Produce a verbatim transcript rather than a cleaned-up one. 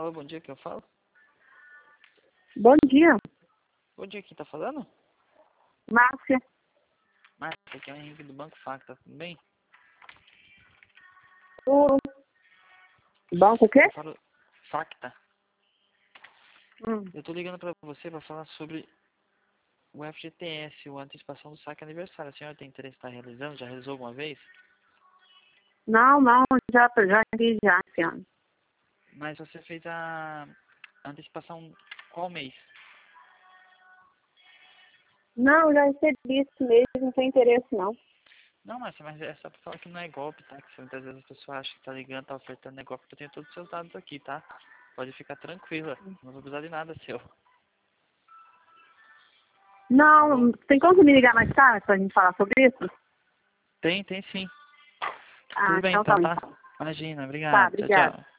Alô, bom dia, que eu falo? Bom dia, Bom dia, quem tá falando? Márcia. Márcia, aqui é o Henrique do Banco Facta, tudo bem? O banco o quê? Eu falo Facta. Hum. Eu tô ligando pra você pra falar sobre o F G T S, a antecipação do saque aniversário. A senhora tem interesse em estar realizando? Já realizou alguma vez? Não, não, já, já fiz já esse ano. Mas você fez a antecipação qual mês? Não, já recebi isso mesmo, não tem interesse não. Não, Márcia, mas é só pra falar que não é golpe, tá? Que muitas vezes as pessoas acham que tá ligando, tá ofertando é golpe. Eu tenho todos os seus dados aqui, tá? Pode ficar tranquila, não vou precisar de nada seu. Alô? Não, tem como me ligar mais tarde pra gente falar sobre isso? Tem, tem sim. Ah, Tudo bem então tá então, bom. tá? Imagina, Tá, obrigado. Tchau, obrigada. tchau.